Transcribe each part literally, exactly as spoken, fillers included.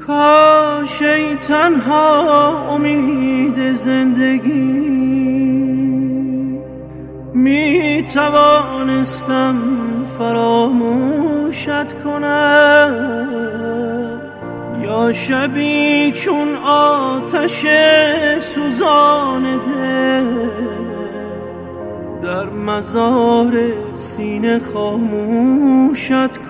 کاش ای تنها امید زندگی می توانستم فراموشت کنم، یا شبی چون آتش سوزان دل در مزار سینه خاموشت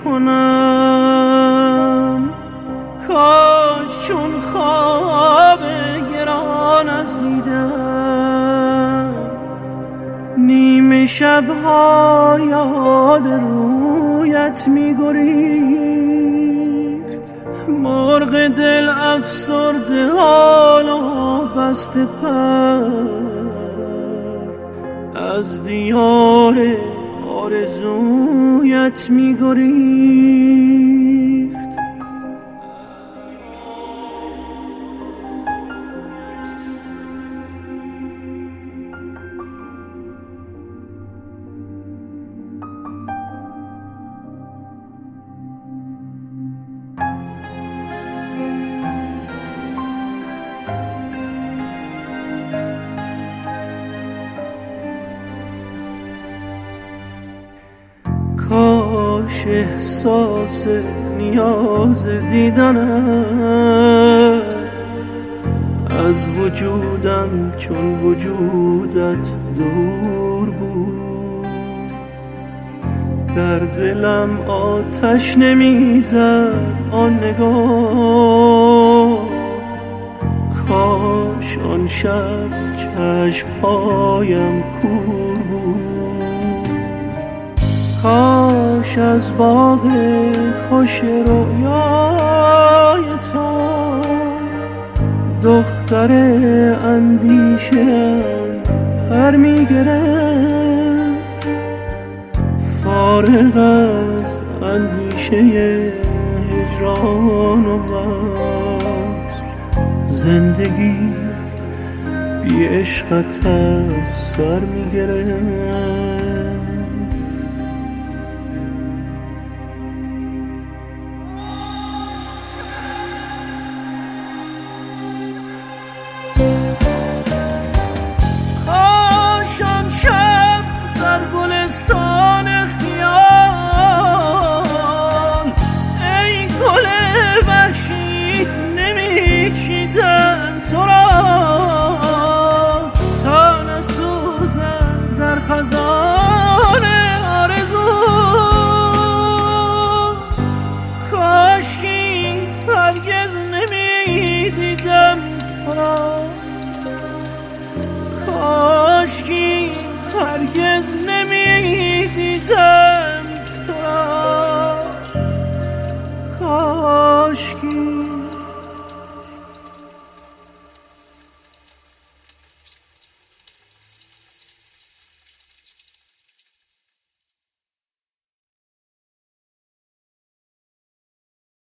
کنم. کاش چون خواب گران از دیدم نیمه شبها یاد رویت می گریخت، مرغ دل افسرده حالا بسته پر از دیار آرزویت می گریخت. کاش احساس نیاز دیدنت از وجودم چون وجودت دور بود، در دلم آتش نمیزد آن نگاه. کاش آن شب چشمهایم کور بود، کاش از باغ خوش رویای تو دختر اندیشه‌ام پر می گرفت، فارغ از اندیشه هجران و وصل زندگی بی عشقت از سر می گرفت. در گلستان خیال ای گل وحشی نمیچیدم تو را تا نسوزم در خزان آرزو. کاشکی هرگز نمیدیدم تو را، کاشکی هرگز نمیدیدم تو را، کاشکی